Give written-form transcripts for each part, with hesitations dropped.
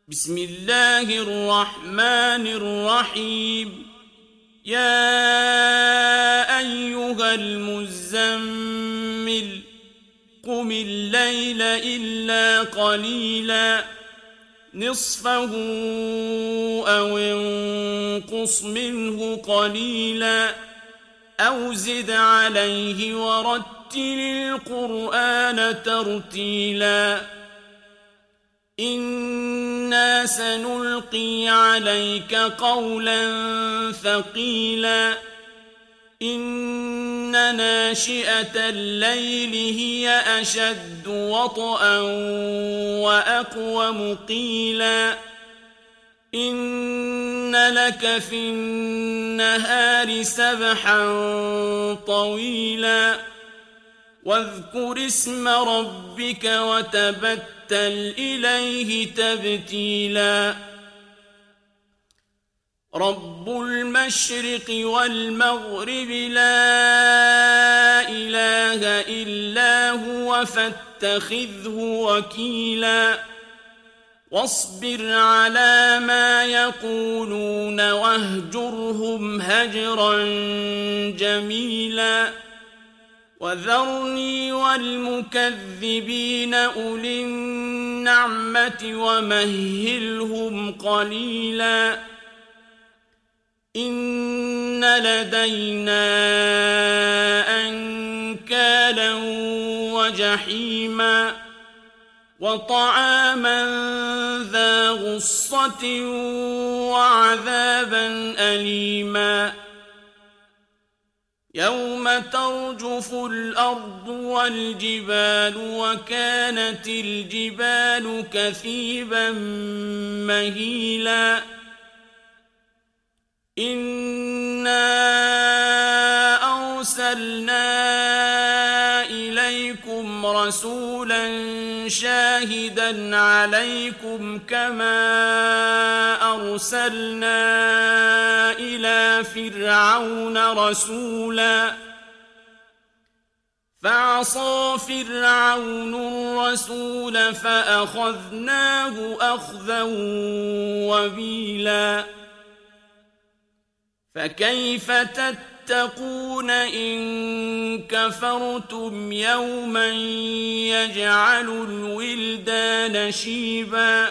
بسم الله الرحمن الرحيم. يا أيها المزمل قم الليل إلا قليلا نصفه أو انقص منه قليلا أو زد عليه ورتل القرآن ترتيلا إنا سنلقي عليك قولا ثقيلا إن ناشئة الليل هي أشد وطئا وأقوم قيلا إن لك في النهار سبحا طويلا واذكر اسم ربك وتبتل إليه تبتيلا رب المشرق والمغرب لا إله إلا هو فاتخذه وكيلا واصبر على ما يقولون واهجرهم هجرا جميلا وذرني والمكذبين أولي النعمة ومهلهم قليلا إن لدينا أنكالا وجحيما وطعاما ذا غصة وعذابا أليما يوم ترجف الأرض والجبال وكانت الجبال كثيبا مهيلا إنا أرسلنا إليكم رسولا شاهدا عليكم كما أرسلنا إلى فرعون رسولا فعصى فرعون الرسول فأخذناه أخذا وبيلا فكيف تتقون إن كفرتم يوما يجعل الولدان شيبا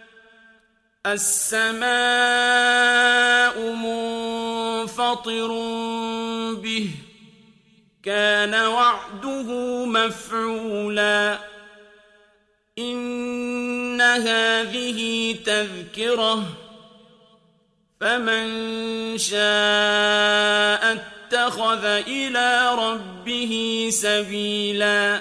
السماء منفطر به كان وعده مفعولا إن هذه تذكرة فمن شاء اتخذ إلى ربه سبيلا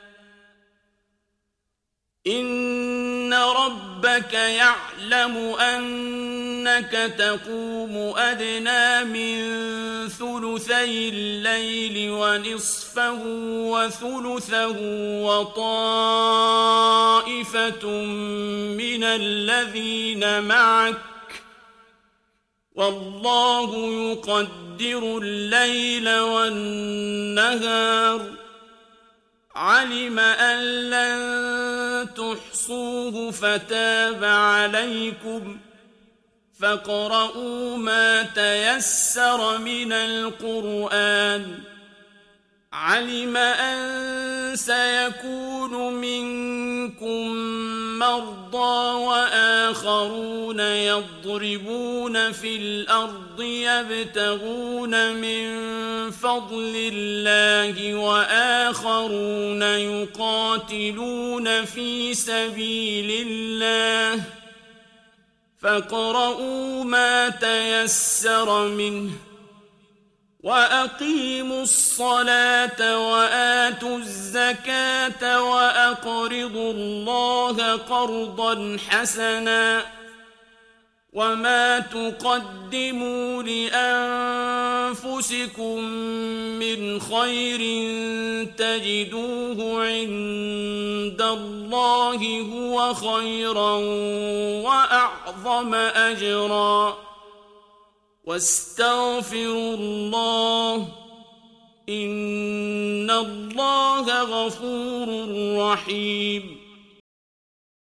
إن ربك يعلم أنك تقوم أدنى من ثلثي الليل ونصفه وثلثه وطائفة من الذين معك والله يقدر الليل والنهار علم أن لن تحصوه فتاب عليكم فاقرؤوا ما تيسر من القرآن علم أن سيكون منكم مرضى وآخرون يضربون في الأرض يبتغون من فضل الله وآخرون يقاتلون في سبيل الله فاقرؤوا ما تيسر منه وأقيموا الصلاة وآتوا الزكاة وأقرضوا الله قرضا حسنا وما تقدموا لأنفسكم من خير تجدوه عند الله هو خيرا وأعظم أجرا واستغفروا الله إن الله غفور رحيم